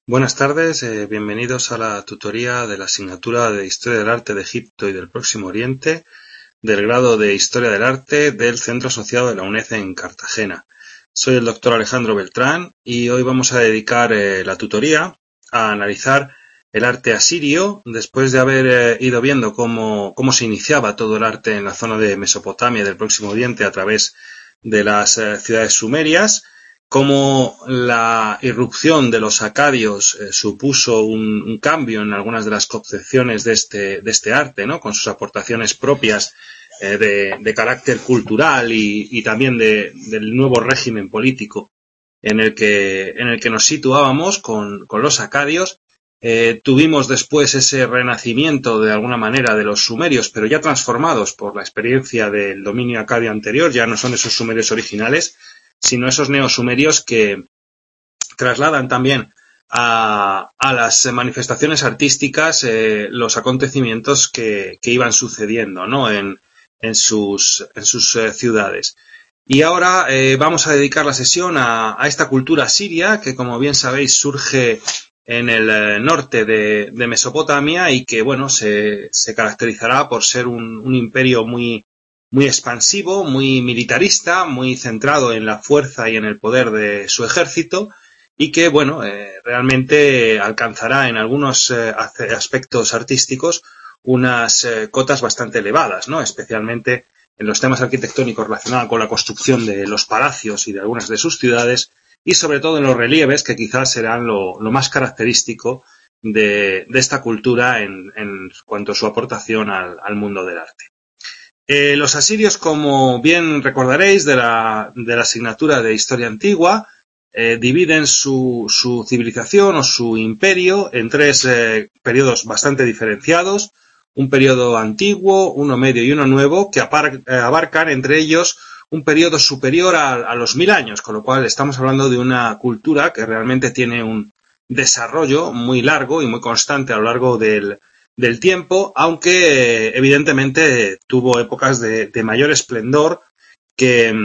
Buenas tardes, bienvenidos a la tutoría de la asignatura de Historia del Arte de Egipto y del Próximo Oriente del grado de Historia del Arte del Centro Asociado de la UNED en Cartagena. Soy el doctor Alejandro Beltrán y hoy vamos a dedicar la tutoría a analizar el arte asirio después de haber ido viendo cómo se iniciaba todo el arte en la zona de Mesopotamia y del Próximo Oriente a través de las ciudades sumerias. Cómo la irrupción de los acadios supuso un cambio en algunas de las concepciones de este arte, ¿no? Con sus aportaciones propias de carácter cultural y también del nuevo régimen político en el que nos situábamos con los acadios. Tuvimos después ese renacimiento de alguna manera de los sumerios, pero ya transformados por la experiencia del dominio acadio anterior, ya no son esos sumerios originales, sino esos neosumerios que trasladan también a las manifestaciones artísticas los acontecimientos que iban sucediendo, ¿no? en sus ciudades. Y ahora vamos a dedicar la sesión a esta cultura siria que, como bien sabéis, surge en el norte de Mesopotamia y que, bueno, se caracterizará por ser un imperio muy expansivo, muy militarista, muy centrado en la fuerza y en el poder de su ejército y que, bueno, realmente alcanzará en algunos aspectos artísticos unas cotas bastante elevadas, ¿no? Especialmente en los temas arquitectónicos relacionados con la construcción de los palacios y de algunas de sus ciudades y sobre todo en los relieves que quizás serán lo más característico de esta cultura en cuanto a su aportación al mundo del arte. Los asirios, como bien recordaréis de la asignatura de Historia Antigua, dividen su civilización o su imperio en tres periodos bastante diferenciados, un periodo antiguo, uno medio y uno nuevo, que abarcan entre ellos un periodo superior a los 1000 años, con lo cual estamos hablando de una cultura que realmente tiene un desarrollo muy largo y muy constante a lo largo del tiempo, aunque evidentemente tuvo épocas de mayor esplendor que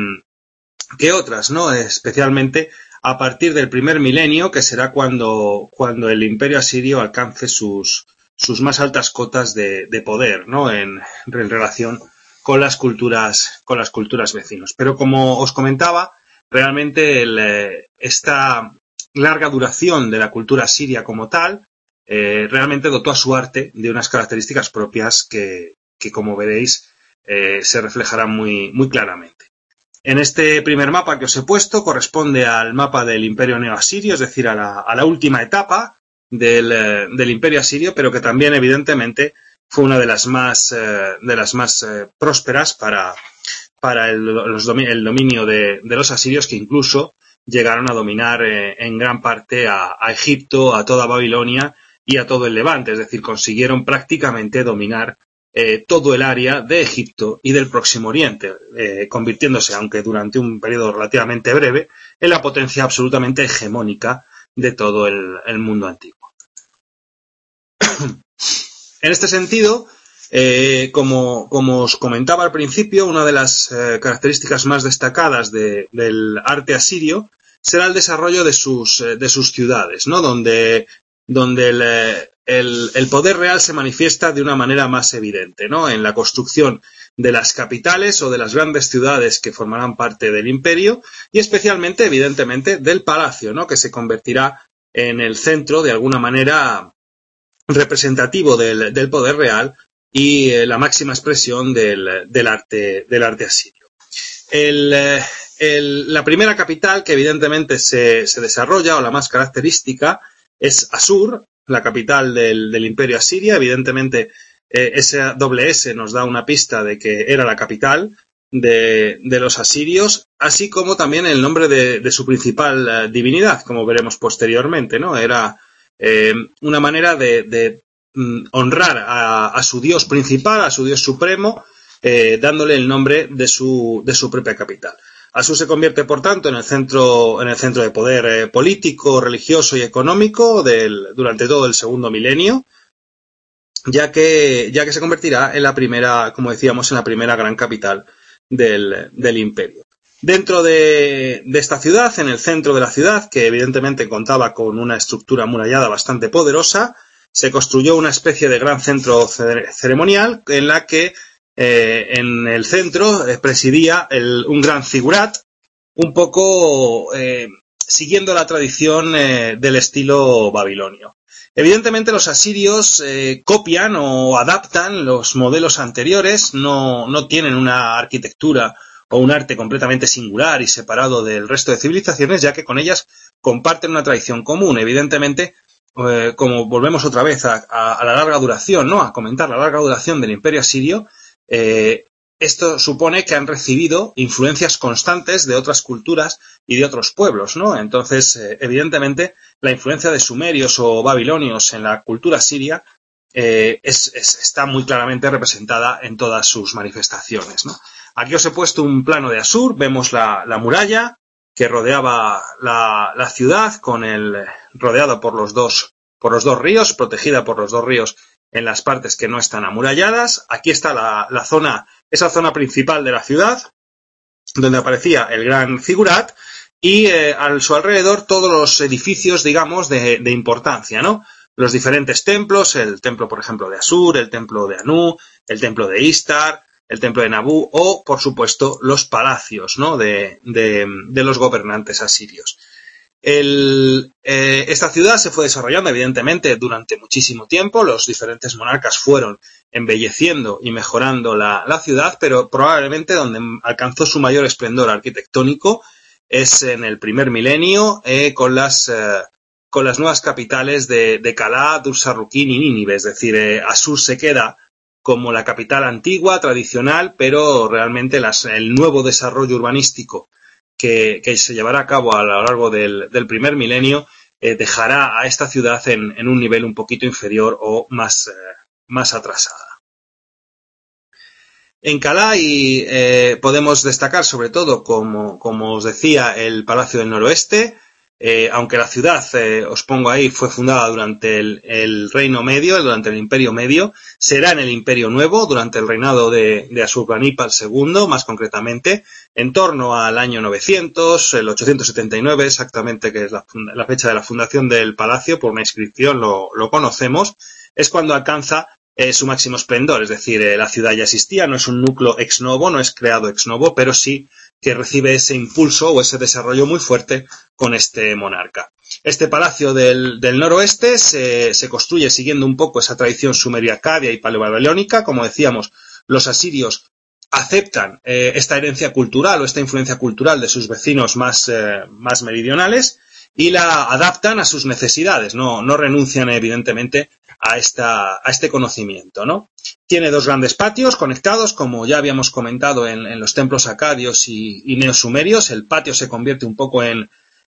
otras, ¿no? Especialmente a partir del primer milenio, que será cuando el imperio asirio alcance sus más altas cotas de poder, ¿no? En relación con las culturas vecinos. Pero como os comentaba, realmente esta larga duración de la cultura siria como tal realmente dotó a su arte de unas características propias que como veréis, se reflejarán muy claramente. En este primer mapa que os he puesto corresponde al mapa del Imperio Neoasirio, es decir, a la última etapa del Imperio Asirio, pero que también, evidentemente, fue una de las más prósperas para el dominio de los asirios, que incluso llegaron a dominar en gran parte a Egipto, a toda Babilonia y a todo el Levante, es decir, consiguieron prácticamente dominar todo el área de Egipto y del Próximo Oriente, convirtiéndose, aunque durante un periodo relativamente breve, en la potencia absolutamente hegemónica de todo el mundo antiguo. En este sentido, como os comentaba al principio, una de las características más destacadas del arte asirio será el desarrollo de sus ciudades, ¿no? Donde el poder real se manifiesta de una manera más evidente, ¿no? En la construcción de las capitales o de las grandes ciudades que formarán parte del imperio y especialmente, evidentemente, del palacio, ¿no? Que se convertirá en el centro, de alguna manera, representativo del poder real y la máxima expresión del arte asirio. La primera capital que evidentemente se desarrolla, o la más característica, es Asur, la capital del Imperio Asiria. Evidentemente, ese doble S nos da una pista de que era la capital de los asirios, así como también el nombre de su principal divinidad, como veremos posteriormente, ¿no? Era una manera de honrar a su dios principal, a su dios supremo, dándole el nombre de su propia capital. Asur se convierte, por tanto, en el centro de poder político, religioso y económico durante todo el segundo milenio, ya que se convertirá en la primera, como decíamos, en la primera gran capital del imperio. Dentro de esta ciudad, en el centro de la ciudad, que evidentemente contaba con una estructura amurallada bastante poderosa, se construyó una especie de gran centro ceremonial en la que en el centro presidía un gran zigurat, un poco siguiendo la tradición del estilo babilonio. Evidentemente los asirios copian o adaptan los modelos anteriores, no tienen una arquitectura o un arte completamente singular y separado del resto de civilizaciones, ya que con ellas comparten una tradición común. Evidentemente, como volvemos otra vez a la larga duración, ¿no? A comentar la larga duración del Imperio Asirio, esto supone que han recibido influencias constantes de otras culturas y de otros pueblos, ¿no? Entonces, evidentemente, la influencia de sumerios o babilonios en la cultura siria está muy claramente representada en todas sus manifestaciones, ¿no? Aquí os he puesto un plano de Asur, vemos la muralla que rodeaba la ciudad, rodeada por los dos ríos, protegida por los dos ríos en las partes que no están amuralladas. Aquí está esa zona principal de la ciudad, donde aparecía el gran zigurat, y a su alrededor todos los edificios, digamos, de importancia, ¿no? Los diferentes templos, el templo, por ejemplo, de Asur, el templo de Anu, el templo de Istar, el templo de Nabú, o, por supuesto, los palacios, ¿no? de los gobernantes asirios. Esta ciudad se fue desarrollando, evidentemente, durante muchísimo tiempo. Los diferentes monarcas fueron embelleciendo y mejorando la ciudad, pero probablemente donde alcanzó su mayor esplendor arquitectónico es en el primer milenio, con las nuevas capitales de Calá, Dur-Sarruquín y Nínive. Es decir, Asur se queda como la capital antigua, tradicional, pero realmente el nuevo desarrollo urbanístico que se llevará a cabo a lo largo del primer milenio dejará a esta ciudad en un nivel un poquito inferior o más atrasada. En Calá podemos destacar sobre todo, como os decía, el Palacio del Noroeste. Aunque la ciudad, os pongo ahí, fue fundada durante el Reino Medio, durante el Imperio Medio, será en el Imperio Nuevo, durante el reinado de Asurbanipal II, más concretamente, en torno al año 900, el 879 exactamente, que es la fecha de la fundación del palacio, por una inscripción lo conocemos, es cuando alcanza su máximo esplendor. Es decir, la ciudad ya existía, no es un núcleo ex novo, no es creado ex novo, pero sí que recibe ese impulso o ese desarrollo muy fuerte con este monarca. Este palacio del noroeste se construye siguiendo un poco esa tradición sumerio-acadia y paleobabilónica. Como decíamos, los asirios aceptan esta herencia cultural o esta influencia cultural de sus vecinos más meridionales y la adaptan a sus necesidades, no renuncian evidentemente a este conocimiento, ¿no? Tiene dos grandes patios conectados, como ya habíamos comentado en los templos acadios y neosumerios. El patio se convierte un poco en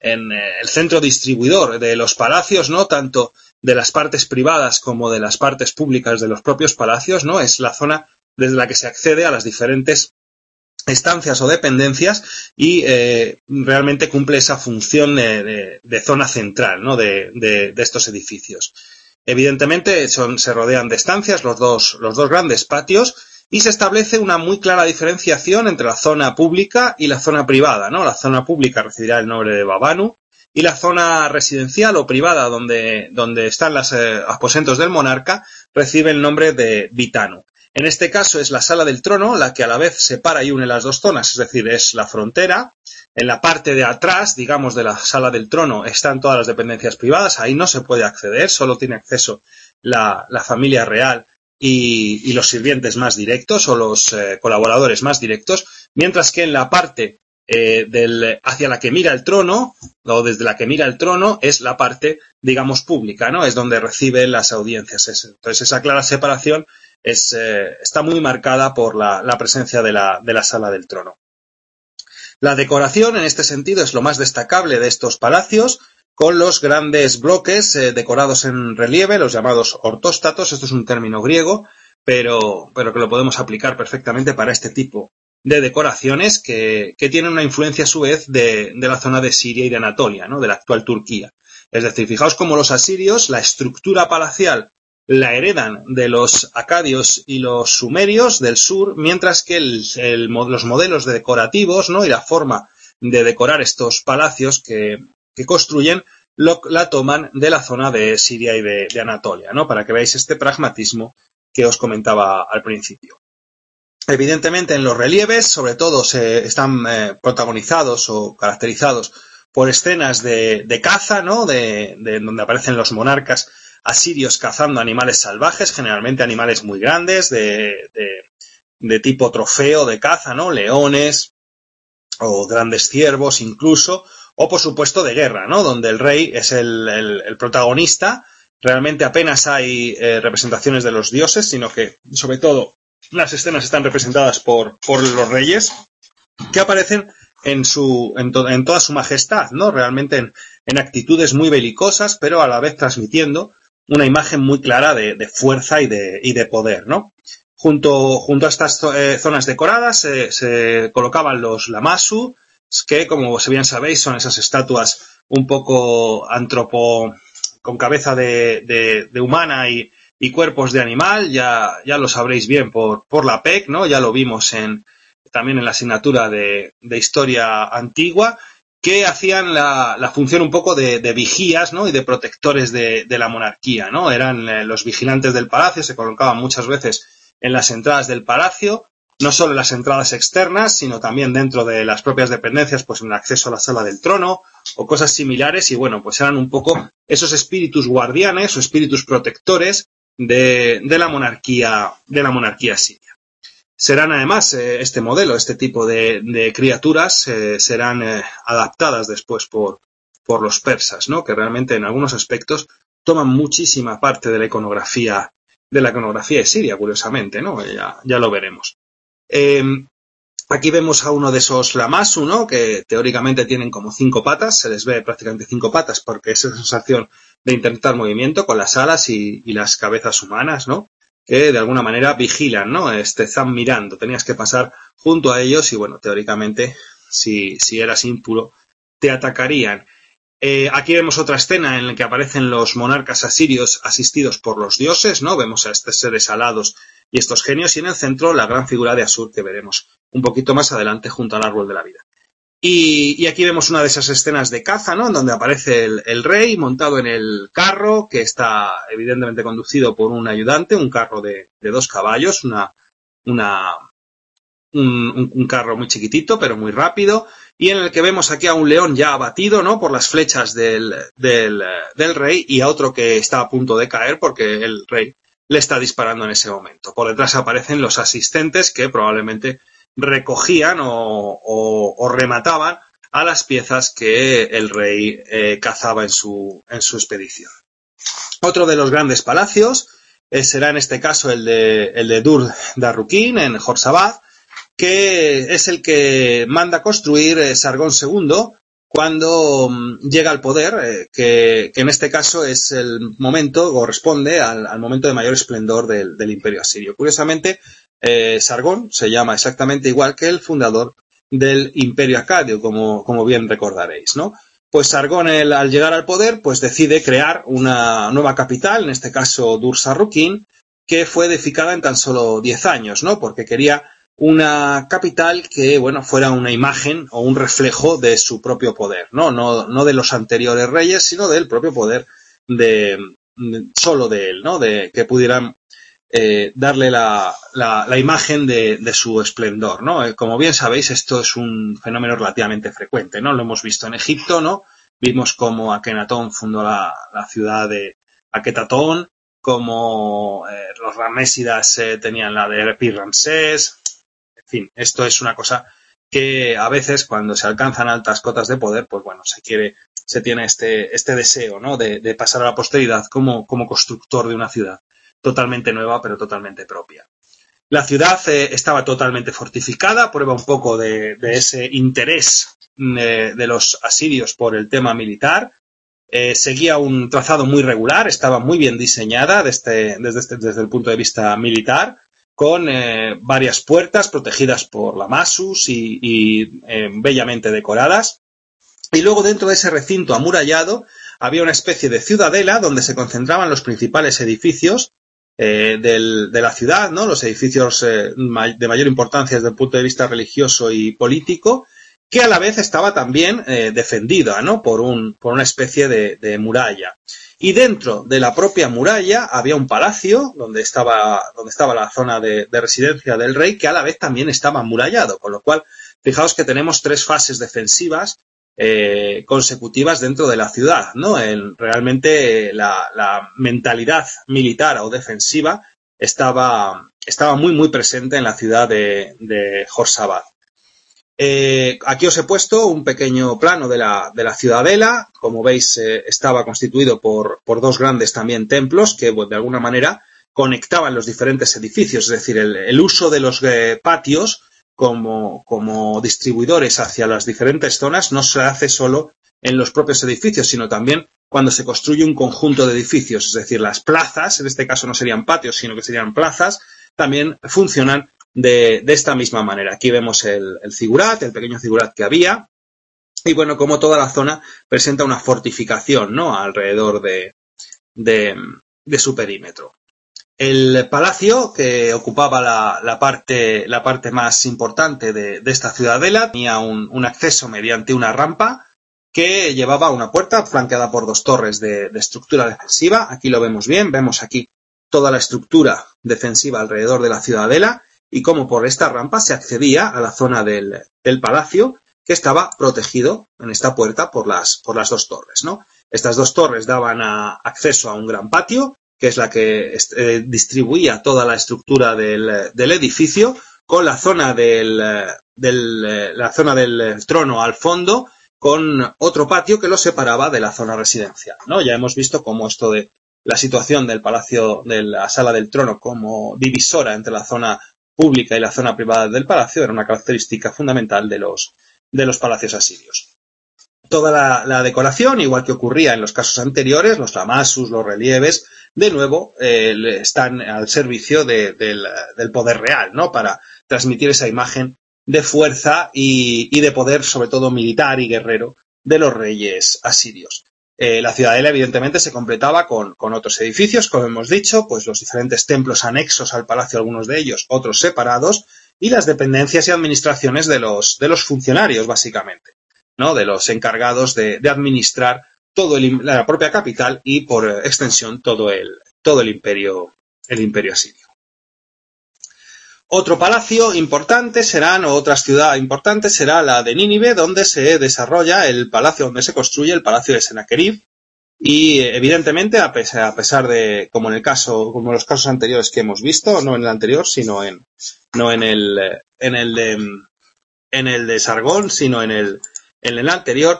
el centro distribuidor de los palacios, ¿no? Tanto de las partes privadas como de las partes públicas de los propios palacios, ¿no? Es la zona desde la que se accede a las diferentes estancias o dependencias y realmente cumple esa función de zona central, ¿no? de estos edificios. Evidentemente se rodean de estancias los dos grandes patios y se establece una muy clara diferenciación entre la zona pública y la zona privada, ¿no? La zona pública recibirá el nombre de Babanu y la zona residencial o privada donde están los aposentos del monarca recibe el nombre de Bitanu. En este caso es la sala del trono la que a la vez separa y une las dos zonas, es decir, es la frontera. En la parte de atrás, digamos, de la sala del trono están todas las dependencias privadas, ahí no se puede acceder, solo tiene acceso la familia real y los sirvientes más directos o los colaboradores más directos, mientras que en la parte hacia la que mira el trono, o desde la que mira el trono, es la parte, digamos, pública, ¿no? Es donde reciben las audiencias. Entonces esa clara separación está muy marcada por la presencia de la sala del trono. La decoración, en este sentido, es lo más destacable de estos palacios, con los grandes bloques decorados en relieve, los llamados ortóstatos. Esto es un término griego, pero que lo podemos aplicar perfectamente para este tipo de decoraciones que tienen una influencia a su vez de la zona de Siria y de Anatolia, ¿no? De la actual Turquía. Es decir, fijaos cómo los asirios, la estructura palacial la heredan de los acadios y los sumerios del sur, mientras que los modelos decorativos, ¿no?, y la forma de decorar estos palacios que construyen la toman de la zona de Siria y de Anatolia, ¿no?, para que veáis este pragmatismo que os comentaba al principio. Evidentemente, en los relieves, sobre todo, están protagonizados o caracterizados por escenas de caza, ¿no?, de donde aparecen los monarcas asirios cazando animales salvajes, generalmente animales muy grandes, de tipo trofeo de caza, ¿no?, leones o grandes ciervos incluso, o por supuesto de guerra, ¿no?, donde el rey es el protagonista. Realmente apenas hay representaciones de los dioses, sino que, sobre todo, las escenas están representadas por los reyes, que aparecen en toda su majestad, ¿no?, realmente en actitudes muy belicosas, pero a la vez transmitiendo una imagen muy clara de fuerza y de poder, ¿no? Junto a estas zonas decoradas se colocaban los lamasu, que, como bien sabéis, son esas estatuas un poco con cabeza de humana y cuerpos de animal. Ya lo sabréis bien por la PEC, ¿no? Ya lo vimos también en la asignatura de historia antigua, que hacían la función un poco de vigías, ¿no?, y de protectores de la monarquía, ¿no? Eran los vigilantes del palacio, se colocaban muchas veces en las entradas del palacio, no solo en las entradas externas, sino también dentro de las propias dependencias, pues en el acceso a la sala del trono o cosas similares, y bueno, pues eran un poco esos espíritus guardianes o espíritus protectores de la monarquía siria. Serán además este modelo, este tipo de criaturas serán adaptadas después por los persas, ¿no?, que realmente en algunos aspectos toman muchísima parte de la iconografía de Siria, curiosamente, ¿no? Ya lo veremos. Aquí vemos a uno de esos lamasu, ¿no?, que teóricamente tienen como 5 patas, se les ve prácticamente 5 patas porque es esa sensación de intentar movimiento con las alas y las cabezas humanas, ¿no?, que de alguna manera vigilan, ¿no?, están mirando, tenías que pasar junto a ellos y, bueno, teóricamente, si eras impuro, te atacarían. Aquí vemos otra escena en la que aparecen los monarcas asirios asistidos por los dioses, ¿no? Vemos a estos seres alados y estos genios, y en el centro la gran figura de Asur, que veremos un poquito más adelante junto al árbol de la vida. Y aquí vemos una de esas escenas de caza, ¿no?, en donde aparece el rey montado en el carro, que está evidentemente conducido por un ayudante, un carro de 2 caballos, un carro muy chiquitito, pero muy rápido, y en el que vemos aquí a un león ya abatido, ¿no?, por las flechas del rey, y a otro que está a punto de caer porque el rey le está disparando en ese momento. Por detrás aparecen los asistentes que probablemente recogían o remataban a las piezas que el rey cazaba en su expedición. Otro de los grandes palacios será en este caso el de Dur Darrukin en Jorsabad, que es el que manda construir Sargón II cuando llega al poder, que en este caso es el momento, corresponde al momento de mayor esplendor del Imperio Asirio. Curiosamente, Sargón se llama exactamente igual que el fundador del Imperio Acadio, como bien recordaréis, ¿no? Pues Sargón, al llegar al poder, pues decide crear una nueva capital, en este caso Dur-Sarrukin, que fue edificada en tan solo 10 años, ¿no? Porque quería una capital que, bueno, fuera una imagen o un reflejo de su propio poder, no de los anteriores reyes, sino del propio poder solo de él, ¿no? De que pudieran darle la imagen de su esplendor, ¿no? Como bien sabéis, esto es un fenómeno relativamente frecuente, ¿no? Lo hemos visto en Egipto, ¿no? Vimos cómo Akenatón fundó la ciudad de Aketatón, como los ramésidas tenían la de Pi-Ramsés. En fin, esto es una cosa que a veces cuando se alcanzan altas cotas de poder, pues bueno, se tiene este deseo, ¿no?, de pasar a la posteridad como constructor de una ciudad totalmente nueva, pero totalmente propia. La ciudad estaba totalmente fortificada, prueba un poco de ese interés de los asirios por el tema militar. Seguía un trazado muy regular, estaba muy bien diseñada desde el punto de vista militar, con varias puertas protegidas por lamasus y bellamente decoradas. Y luego dentro de ese recinto amurallado había una especie de ciudadela donde se concentraban los principales edificios de la ciudad, ¿no? Los edificios de mayor importancia desde el punto de vista religioso y político, que a la vez estaba también defendida, ¿no? por una especie de muralla. Y dentro de la propia muralla había un palacio donde estaba la zona de residencia del rey, que a la vez también estaba amurallado, con lo cual fijaos que tenemos 3 fases defensivas consecutivas dentro de la ciudad, ¿no? Realmente la mentalidad militar o defensiva estaba muy muy presente en la ciudad de Jorsabad. Aquí os he puesto un pequeño plano de la ciudadela. Como veis, estaba constituido por 2 grandes también templos que de alguna manera conectaban los diferentes edificios, es decir, el uso de los patios como distribuidores hacia las diferentes zonas no se hace solo en los propios edificios, sino también cuando se construye un conjunto de edificios, es decir, las plazas, en este caso no serían patios, sino que serían plazas, también funcionan de esta misma manera. Aquí vemos el zigurat, el pequeño zigurat que había, y bueno, como toda la zona presenta una fortificación, ¿no? Alrededor de su perímetro. El palacio, que ocupaba la parte más importante de esta ciudadela, tenía un acceso mediante una rampa que llevaba a una puerta flanqueada por 2 torres de estructura defensiva. Aquí lo vemos bien, vemos aquí toda la estructura defensiva alrededor de la ciudadela y cómo por esta rampa se accedía a la zona del palacio, que estaba protegido en esta puerta por las 2 torres, ¿no? Estas 2 torres daban acceso a un gran patio, que es la que distribuía toda la estructura del edificio, con la zona del trono al fondo, con otro patio que lo separaba de la zona residencial, ¿no? Ya hemos visto cómo esto de la situación del palacio, de la sala del trono como divisora entre la zona pública y la zona privada del palacio era una característica fundamental de los palacios asirios. Toda la decoración, igual que ocurría en los casos anteriores, los lamasus, los relieves, de nuevo están al servicio del poder real, ¿no? Para transmitir esa imagen de fuerza y de poder, sobre todo militar y guerrero, de los reyes asirios. La ciudadela, evidentemente, se completaba con otros edificios, como hemos dicho, pues los diferentes templos anexos al palacio, algunos de ellos, otros separados, y las dependencias y administraciones de los funcionarios, básicamente, ¿no? De los encargados de administrar la propia capital y, por extensión, todo el imperio asirio. Otro palacio importante otra ciudad importante será la de Nínive, donde se desarrolla el palacio, donde se construye el palacio de Senaquerib. Y evidentemente, a pesar de, como en los casos anteriores que hemos visto, no en el anterior, sino no en el de Sargón, sino en el anterior,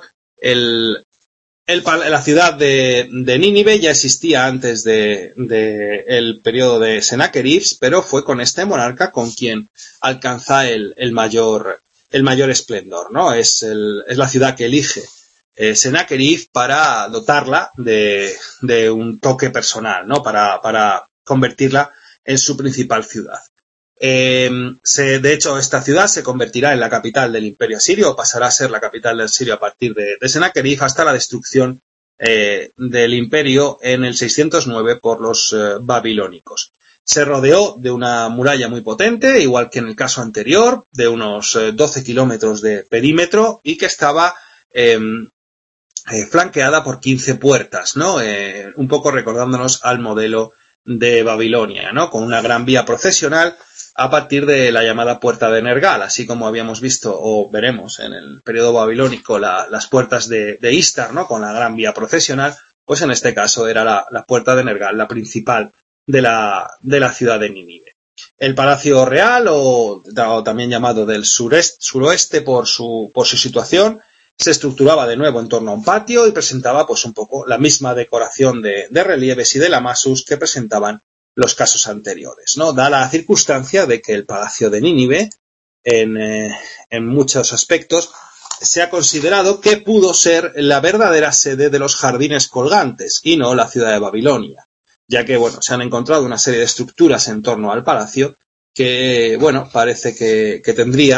la ciudad de Nínive ya existía antes el periodo de Senaquerib, pero fue con este monarca con quien alcanza el mayor esplendor, ¿no? Es la ciudad que elige Senaquerib para dotarla de un toque personal, ¿no? Para convertirla en su principal ciudad. De hecho, esta ciudad se convertirá en la capital del Imperio Asirio, o pasará a ser la capital del Sirio a partir de Senaquerib hasta la destrucción del imperio en el 609 por los babilónicos. Se rodeó de una muralla muy potente, igual que en el caso anterior, de unos 12 kilómetros de perímetro y que estaba flanqueada por 15 puertas, ¿no? Un poco recordándonos al modelo de Babilonia, ¿no? Con una gran vía procesional a partir de la llamada puerta de Nergal, así como habíamos visto o veremos en el periodo babilónico las puertas de Istar, ¿no? Con la gran vía procesional, pues en este caso era la puerta de Nergal, la principal de la ciudad de Nínive. El Palacio Real, o también llamado del suroeste por su situación, se estructuraba de nuevo en torno a un patio y presentaba pues un poco la misma decoración de relieves y de lamasus que presentaban los casos anteriores, ¿no? Da la circunstancia de que el Palacio de Nínive, en muchos aspectos, se ha considerado que pudo ser la verdadera sede de los jardines colgantes y no la ciudad de Babilonia, ya que, bueno, se han encontrado una serie de estructuras en torno al palacio que, bueno, parece que tendría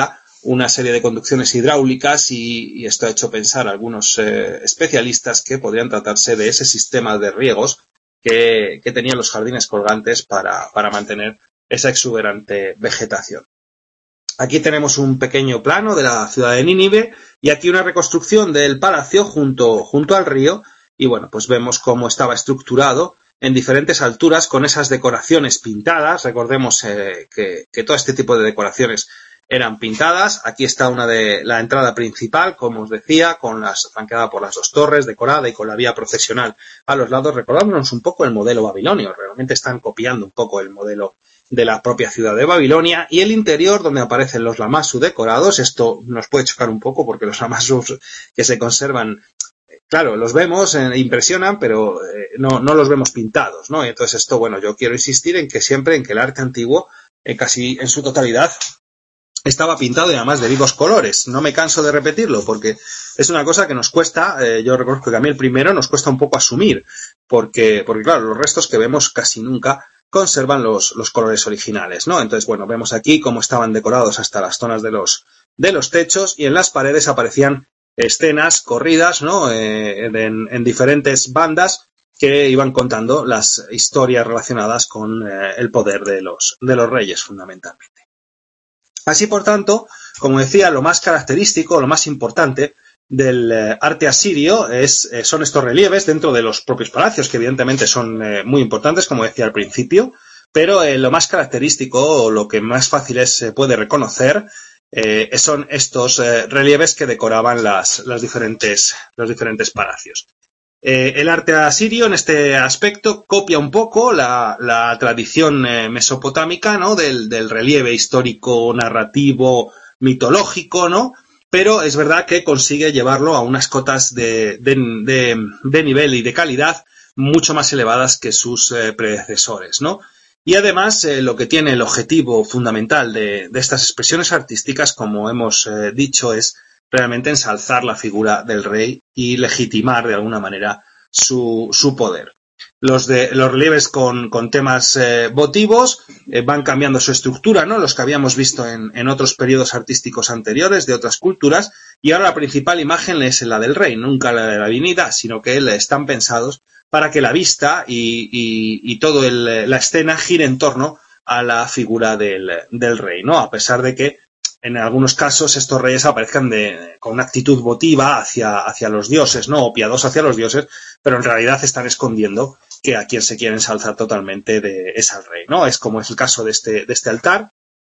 una serie de conducciones hidráulicas y esto ha hecho pensar a algunos especialistas que podrían tratarse de ese sistema de riegos que tenían los jardines colgantes para mantener esa exuberante vegetación. Aquí tenemos un pequeño plano de la ciudad de Nínive y aquí una reconstrucción del palacio junto al río y bueno, pues vemos cómo estaba estructurado en diferentes alturas con esas decoraciones pintadas. Recordemos que todo este tipo de decoraciones eran pintadas. Aquí está una de la entrada principal, como os decía, flanqueada por las dos torres, decorada y con la vía procesional a los lados, recordándonos un poco el modelo babilonio. Realmente están copiando un poco el modelo de la propia ciudad de Babilonia, y el interior donde aparecen los lamassu decorados. Esto nos puede chocar un poco porque los lamassus que se conservan, claro, los vemos, impresionan, pero no los vemos pintados, ¿no? Y entonces esto, bueno, yo quiero insistir en que el arte antiguo, casi en su totalidad, estaba pintado y además de vivos colores. No me canso de repetirlo porque es una cosa que nos cuesta, yo reconozco que a mí el primero nos cuesta un poco asumir, porque claro, los restos que vemos casi nunca conservan los colores originales, ¿no? Entonces, bueno, vemos aquí cómo estaban decorados hasta las zonas de los techos y en las paredes aparecían escenas corridas, ¿no? En diferentes bandas que iban contando las historias relacionadas con el poder de los reyes, fundamentalmente. Así, por tanto, como decía, lo más característico, lo más importante del arte asirio son estos relieves dentro de los propios palacios, que evidentemente son muy importantes, como decía al principio, pero lo más característico o lo que más fácil se puede reconocer son estos relieves que decoraban los diferentes palacios. El arte asirio en este aspecto copia un poco la tradición mesopotámica, ¿no? del relieve histórico, narrativo, mitológico, ¿no? Pero es verdad que consigue llevarlo a unas cotas de nivel y de calidad mucho más elevadas que sus predecesores, ¿no? Y además lo que tiene el objetivo fundamental de estas expresiones artísticas, como hemos dicho, es realmente ensalzar la figura del rey y legitimar de alguna manera su poder. Los relieves con temas votivos van cambiando su estructura, ¿no? Los que habíamos visto en otros periodos artísticos anteriores de otras culturas, y ahora la principal imagen es la del rey, nunca la de la divinidad, sino que están pensados para que la vista y toda la escena gire en torno a la figura del rey, ¿no? A pesar de que en algunos casos estos reyes aparezcan con una actitud votiva hacia los dioses, ¿no? O piadosa hacia los dioses, pero en realidad están escondiendo que a quien se quiere ensalzar totalmente es al rey, ¿no? Es como es el caso de este altar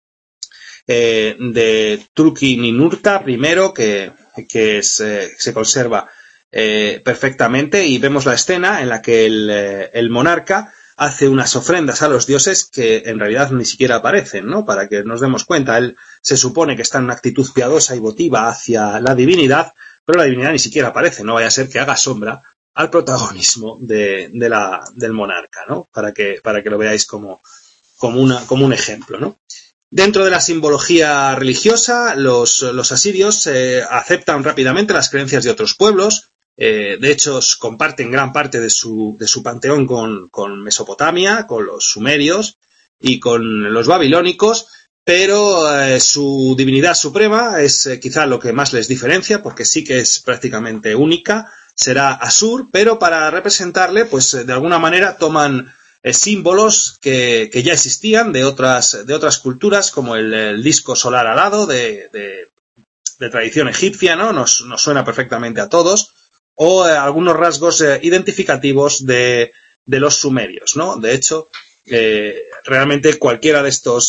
de Truki Ninurta primero, que se conserva perfectamente, y vemos la escena en la que el monarca hace unas ofrendas a los dioses que en realidad ni siquiera aparecen, ¿no? Para que nos demos cuenta, él se supone que está en una actitud piadosa y votiva hacia la divinidad, pero la divinidad ni siquiera aparece, no vaya a ser que haga sombra al protagonismo del monarca, ¿no? Para que lo veáis como un ejemplo, ¿no? Dentro de la simbología religiosa, los asirios aceptan rápidamente las creencias de otros pueblos. De hecho, comparten gran parte de su panteón con Mesopotamia, con los sumerios y con los babilónicos, pero su divinidad suprema es quizá lo que más les diferencia, porque sí que es prácticamente única, será Asur, pero para representarle, pues de alguna manera toman símbolos que ya existían de otras culturas, como el disco solar alado de tradición egipcia, ¿no? Nos suena perfectamente a todos, o algunos rasgos identificativos de los sumerios, ¿no? De hecho, realmente cualquiera de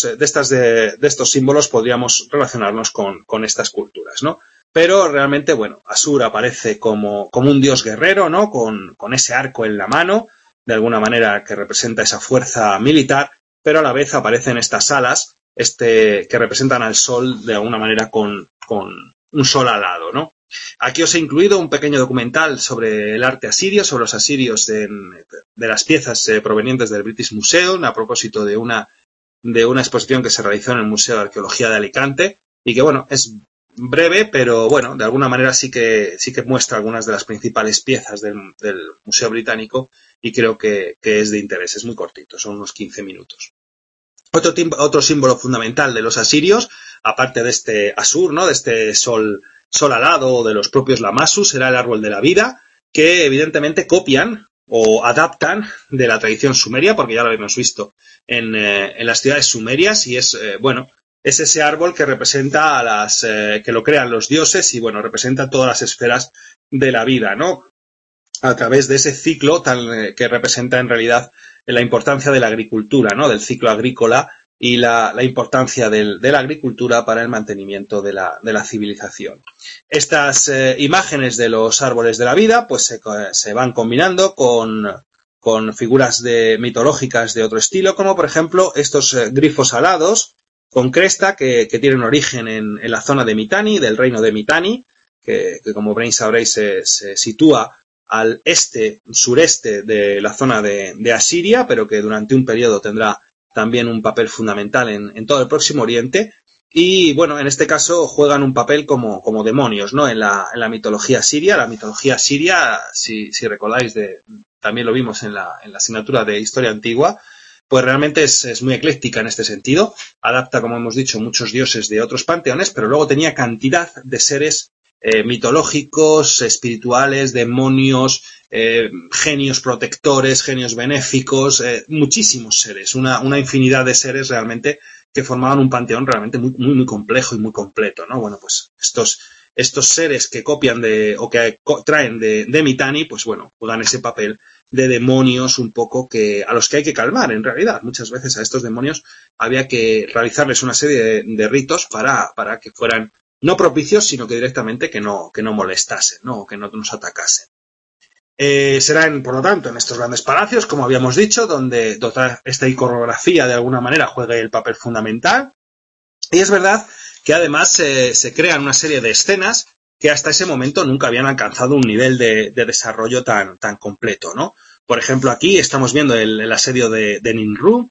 estos símbolos podríamos relacionarnos con estas culturas, ¿no? Pero realmente, bueno, Asur aparece como un dios guerrero, ¿no? Con ese arco en la mano, de alguna manera que representa esa fuerza militar, pero a la vez aparecen estas alas que representan al sol de alguna manera con un sol alado, ¿no? Aquí os he incluido un pequeño documental sobre el arte asirio, sobre los asirios de las piezas provenientes del British Museum, a propósito de una exposición que se realizó en el Museo de Arqueología de Alicante, y que, bueno, es breve, pero bueno, de alguna manera sí que muestra algunas de las principales piezas del Museo Británico, y creo que es de interés. Es muy cortito, son unos 15 minutos. Otro símbolo fundamental de los asirios, aparte de este Asur, ¿no? De este sol alado o de los propios Lamassus, será el árbol de la vida, que evidentemente copian o adaptan de la tradición sumeria, porque ya lo hemos visto en las ciudades sumerias, y es, es ese árbol que representa que lo crean los dioses y, representa todas las esferas de la vida, ¿no? A través de ese ciclo que representa en realidad la importancia de la agricultura, ¿no? Del ciclo agrícola y la importancia de la agricultura para el mantenimiento de la civilización. Estas imágenes de los árboles de la vida pues se van combinando con figuras mitológicas de otro estilo, como por ejemplo estos grifos alados con cresta que tienen origen en la zona de Mitanni, del reino de Mitanni, que como bien sabréis se sitúa al sureste de la zona de Asiria, pero que durante un periodo tendrá también un papel fundamental en todo el Próximo Oriente. Y en este caso juegan un papel como demonios, ¿no? En la mitología siria. La mitología siria, si recordáis, también lo vimos en la asignatura de Historia Antigua, pues realmente es muy ecléctica en este sentido. Adapta, como hemos dicho, muchos dioses de otros panteones, pero luego tenía cantidad de seres mitológicos, espirituales, demonios, genios protectores, genios benéficos, muchísimos seres, una infinidad de seres realmente que formaban un panteón realmente muy, muy, muy complejo y muy completo, ¿no? Pues estos seres que copian o que traen de Mitanni, pues juegan ese papel de demonios un poco a los que hay que calmar en realidad. Muchas veces a estos demonios había que realizarles una serie de ritos para que fueran no propicios, sino que directamente que no molestasen, ¿no? O que no nos atacasen. Serán, por lo tanto, en estos grandes palacios, como habíamos dicho, donde toda esta iconografía de alguna manera juegue el papel fundamental. Y es verdad que además se crean una serie de escenas que hasta ese momento nunca habían alcanzado un nivel de desarrollo tan completo, ¿no? Por ejemplo, aquí estamos viendo el asedio de Ninru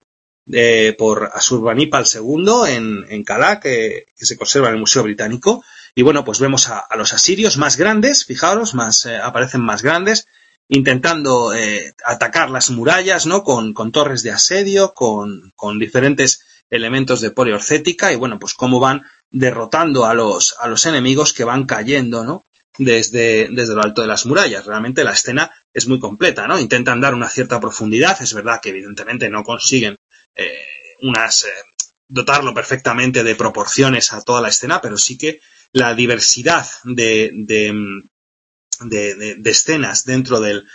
por Asurbanipal II en Calah, que se conserva en el Museo Británico. Y pues vemos a los asirios más grandes, fijaros, aparecen más grandes, intentando atacar las murallas, ¿no? Con torres de asedio, con diferentes elementos de poliorcética, y pues cómo van derrotando a los enemigos que van cayendo, ¿no? Desde lo alto de las murallas. Realmente la escena es muy completa, ¿no? Intentan dar una cierta profundidad. Es verdad que evidentemente no consiguen dotarlo perfectamente de proporciones a toda la escena, pero sí que la diversidad de escenas dentro del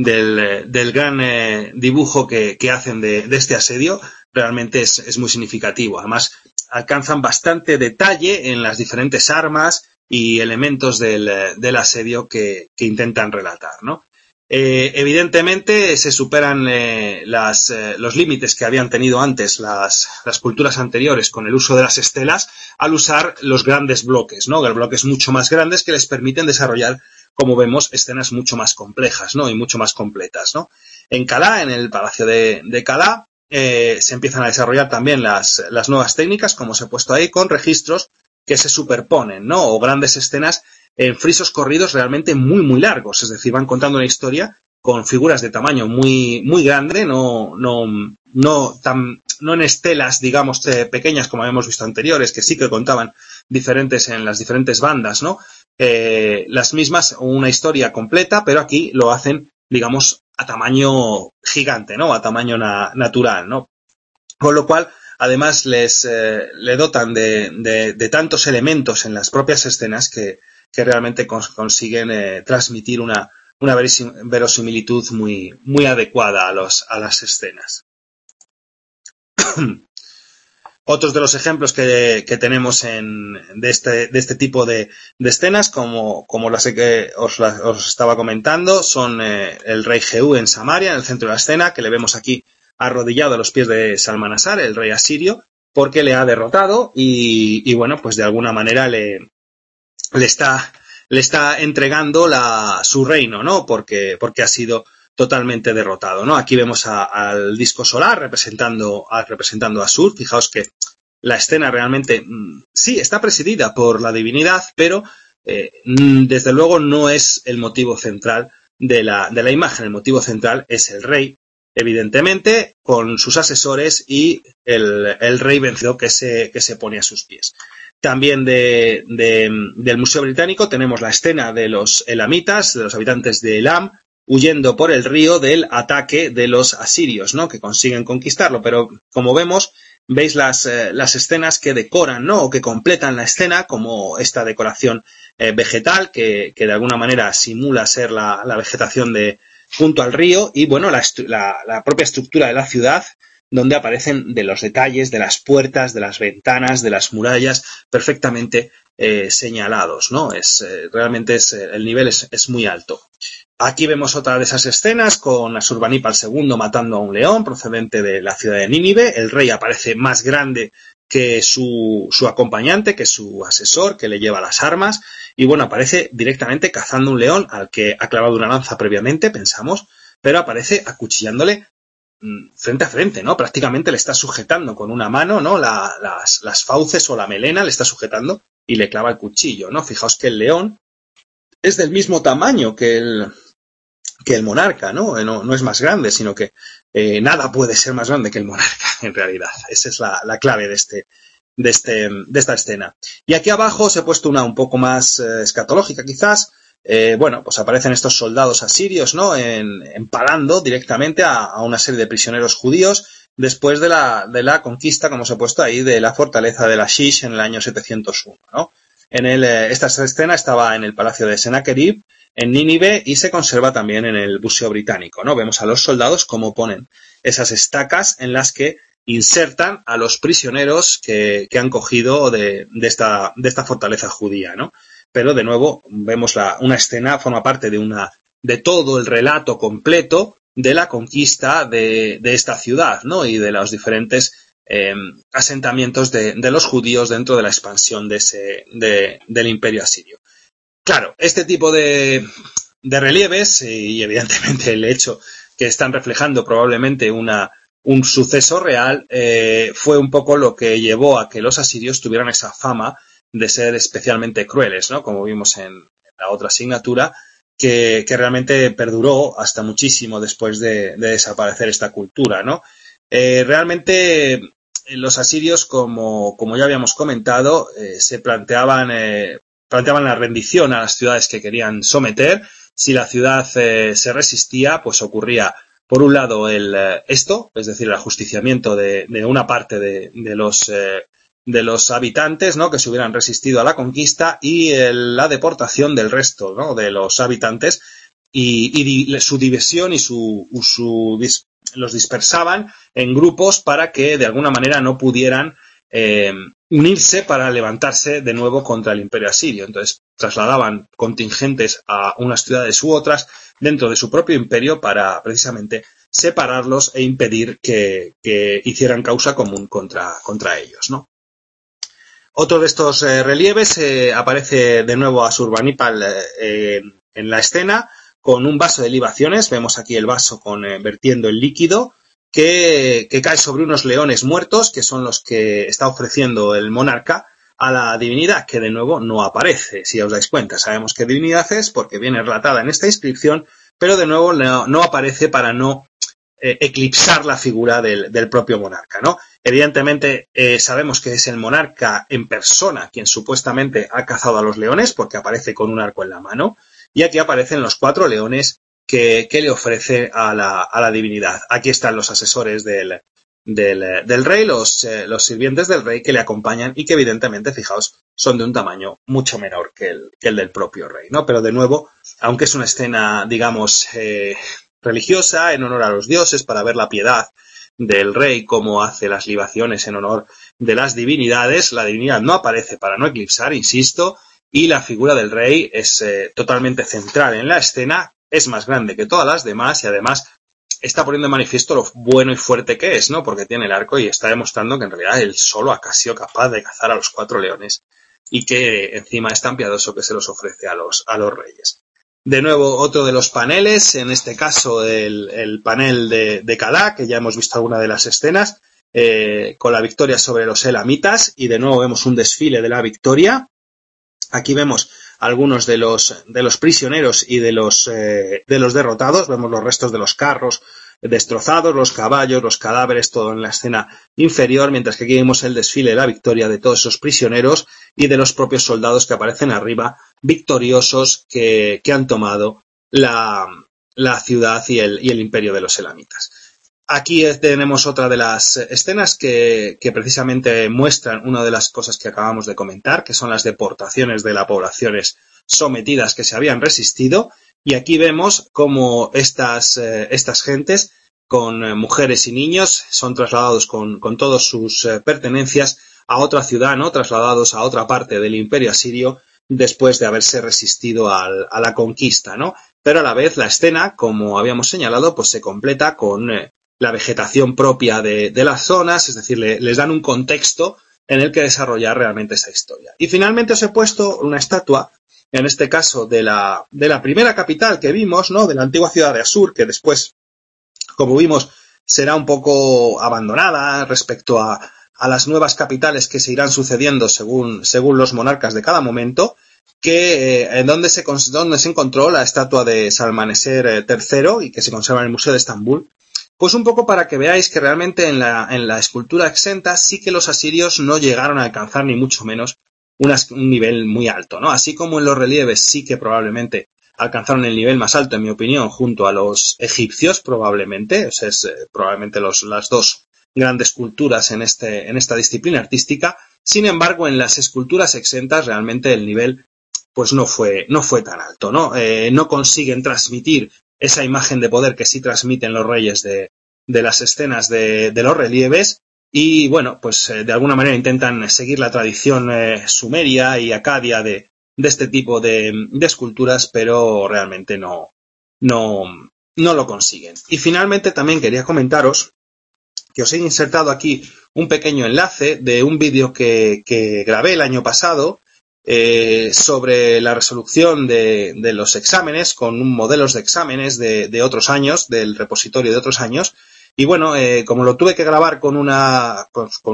gran dibujo que hacen de este asedio realmente es muy significativo. Además, alcanzan bastante detalle en las diferentes armas y elementos del asedio que intentan relatar, ¿no? Evidentemente se superan los límites que habían tenido antes las culturas anteriores con el uso de las estelas al usar los grandes bloques, ¿no? Bloques mucho más grandes que les permiten desarrollar, como vemos, escenas mucho más complejas, ¿no? Y mucho más completas, ¿no? En Calah, en el Palacio de Calah, se empiezan a desarrollar también las nuevas técnicas, como os he puesto ahí, con registros que se superponen, ¿no? O grandes escenas en frisos corridos realmente muy, muy largos. Es decir, van contando una historia con figuras de tamaño muy, muy grande, no en estelas, digamos, pequeñas como habíamos visto anteriores, que sí que contaban en las diferentes bandas, ¿no? Las mismas, una historia completa, pero aquí lo hacen, digamos, a tamaño gigante, ¿no? A tamaño natural, ¿no? Con lo cual, además, le dotan de tantos elementos en las propias escenas que realmente consiguen transmitir una verosimilitud muy, muy adecuada a las escenas. Otros de los ejemplos que tenemos de este tipo de escenas, como las que os estaba comentando, son el rey Jehú en Samaria, en el centro de la escena, que le vemos aquí arrodillado a los pies de Salmanasar, el rey asirio, porque le ha derrotado y pues de alguna manera le está entregando su reino, ¿no? Porque ha sido totalmente derrotado, ¿no? Aquí vemos al disco solar representando a Asur. Fijaos que la escena realmente sí está presidida por la divinidad, pero desde luego no es el motivo central de la imagen. El motivo central es el rey, evidentemente, con sus asesores y el rey vencido que se pone a sus pies. También del Museo Británico tenemos la escena de los elamitas, de los habitantes de Elam, huyendo por el río del ataque de los asirios, ¿no? Que consiguen conquistarlo, pero como vemos, veis las escenas que decoran, ¿no? O que completan la escena, como esta decoración vegetal, que de alguna manera simula ser la vegetación de junto al río, y bueno, la propia estructura de la ciudad, donde aparecen de los detalles de las puertas, de las ventanas, de las murallas, perfectamente señalados, ¿no? Realmente el nivel es muy alto. Aquí vemos otra de esas escenas con Asurbanipal II matando a un león procedente de la ciudad de Nínive. El rey aparece más grande que su acompañante, que su asesor, que le lleva las armas, y bueno, aparece directamente cazando un león al que ha clavado una lanza previamente, pensamos, pero aparece acuchillándole frente a frente, ¿no? Prácticamente le está sujetando con una mano, ¿no? Las fauces o la melena le está sujetando y le clava el cuchillo, ¿no? Fijaos que el león es del mismo tamaño que el monarca, ¿no? No es más grande, sino que nada puede ser más grande que el monarca, en realidad. Esa es la clave de esta escena. Y aquí abajo os he puesto una un poco más escatológica, quizás. Bueno, pues aparecen estos soldados asirios, ¿no? Empalando directamente a una serie de prisioneros judíos después de la conquista, como os he puesto ahí, de la fortaleza de Lachish en el año 701, ¿no? Esta escena estaba en el palacio de Sennacherib, en Nínive, y se conserva también en el Museo Británico, ¿no? Vemos a los soldados cómo ponen esas estacas en las que insertan a los prisioneros que han cogido de esta fortaleza judía, ¿no? Pero de nuevo vemos una escena, forma parte de todo el relato completo de la conquista de esta ciudad, ¿no? Y de los diferentes asentamientos de los judíos dentro de la expansión del imperio asirio. Claro, este tipo de relieves y evidentemente el hecho que están reflejando probablemente un suceso real fue un poco lo que llevó a que los asirios tuvieran esa fama de ser especialmente crueles, ¿no? Como vimos en la otra asignatura, que realmente perduró hasta muchísimo después de desaparecer esta cultura, ¿no? Realmente los asirios, como ya habíamos comentado, se planteaban la rendición a las ciudades que querían someter. Si la ciudad se resistía, pues ocurría, por un lado, es decir, el ajusticiamiento de una parte de los habitantes, ¿no? Que se hubieran resistido a la conquista, y la deportación del resto, ¿no? De los habitantes, y su división y los dispersaban en grupos para que de alguna manera no pudieran unirse para levantarse de nuevo contra el imperio asirio. Entonces trasladaban contingentes a unas ciudades u otras dentro de su propio imperio para precisamente separarlos e impedir que hicieran causa común contra ellos, ¿no? Otro de estos relieves aparece de nuevo Asurbanipal en la escena con un vaso de libaciones. Vemos aquí el vaso vertiendo el líquido que cae sobre unos leones muertos, que son los que está ofreciendo el monarca a la divinidad, que de nuevo no aparece, si os dais cuenta. Sabemos qué divinidad es porque viene relatada en esta inscripción, pero de nuevo no aparece para no eclipsar la figura del propio monarca, ¿no? Evidentemente sabemos que es el monarca en persona quien supuestamente ha cazado a los leones, porque aparece con un arco en la mano, y aquí aparecen los 4 leones que le ofrece a la divinidad. Aquí están los asesores del rey, los sirvientes del rey que le acompañan y que evidentemente, fijaos, son de un tamaño mucho menor que el del propio rey, ¿no? Pero de nuevo, aunque es una escena, digamos, religiosa, en honor a los dioses, para ver la piedad del rey, cómo hace las libaciones en honor de las divinidades, la divinidad no aparece para no eclipsar, insisto, y la figura del rey es totalmente central en la escena, es más grande que todas las demás y además está poniendo de manifiesto lo bueno y fuerte que es, ¿no? Porque tiene el arco y está demostrando que en realidad él solo ha sido capaz de cazar a los 4 leones y que encima es tan piadoso que se los ofrece a los reyes. De nuevo, otro de los paneles, en este caso el panel de Calá, que ya hemos visto alguna de las escenas, con la victoria sobre los elamitas, y de nuevo vemos un desfile de la victoria. Aquí vemos algunos de los prisioneros y de los derrotados, vemos los restos de los carros destrozados, los caballos, los cadáveres, todo en la escena inferior, mientras que aquí vemos el desfile de la victoria de todos esos prisioneros y de los propios soldados que aparecen arriba, victoriosos, que han tomado la ciudad y el imperio de los elamitas. Aquí tenemos otra de las escenas que precisamente muestran una de las cosas que acabamos de comentar, que son las deportaciones de las poblaciones sometidas que se habían resistido, y aquí vemos cómo estas gentes, con mujeres y niños, son trasladados con todas sus pertenencias a otra ciudad, ¿no? Trasladados a otra parte del imperio asirio después de haberse resistido a la conquista, ¿no? Pero a la vez la escena, como habíamos señalado, pues se completa con la vegetación propia de las zonas, es decir, les dan un contexto en el que desarrollar realmente esa historia. Y finalmente os he puesto una estatua, en este caso de la primera capital que vimos, ¿no? De la antigua ciudad de Asur, que después, como vimos, será un poco abandonada respecto a las nuevas capitales que se irán sucediendo según los monarcas de cada momento, en donde se encontró la estatua de Salmaneser III y que se conserva en el Museo de Estambul. Pues un poco para que veáis que realmente en la escultura exenta sí que los asirios no llegaron a alcanzar ni mucho menos un nivel muy alto, ¿no? Así como en los relieves sí que probablemente alcanzaron el nivel más alto, en mi opinión, junto a los egipcios probablemente, o sea, es probablemente las dos grandes culturas en esta disciplina artística. Sin embargo, en las esculturas exentas realmente el nivel pues no fue tan alto, ¿no? No consiguen transmitir esa imagen de poder que sí transmiten los reyes de las escenas de los relieves y, bueno, pues de alguna manera intentan seguir la tradición sumeria y acadia de este tipo de esculturas, pero realmente no lo consiguen. Y finalmente también quería comentaros que os he insertado aquí un pequeño enlace de un vídeo que grabé el año pasado sobre la resolución de los exámenes con modelos de exámenes de otros años, del repositorio de otros años. Y bueno, como lo tuve que grabar con una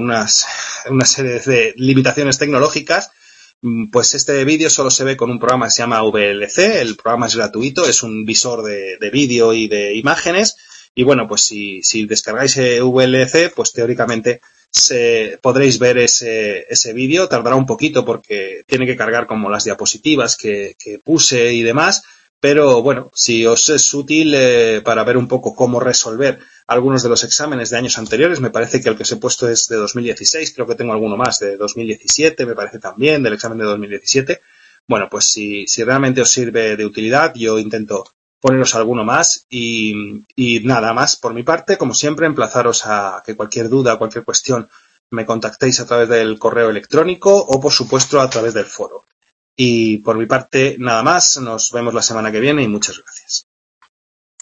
serie de limitaciones tecnológicas, pues este vídeo solo se ve con un programa que se llama VLC. El programa es gratuito, es un visor de vídeo y de imágenes. Y bueno, pues si descargáis VLC, pues teóricamente podréis ver ese vídeo. Tardará un poquito porque tiene que cargar como las diapositivas que puse y demás, pero bueno, si os es útil para ver un poco cómo resolver algunos de los exámenes de años anteriores, me parece que el que os he puesto es de 2016, creo que tengo alguno más de 2017, me parece también, del examen de 2017. Bueno, pues si realmente os sirve de utilidad, yo intento poneros alguno más y nada más por mi parte. Como siempre, emplazaros a que cualquier duda, cualquier cuestión me contactéis a través del correo electrónico o, por supuesto, a través del foro. Y por mi parte, nada más. Nos vemos la semana que viene y muchas gracias.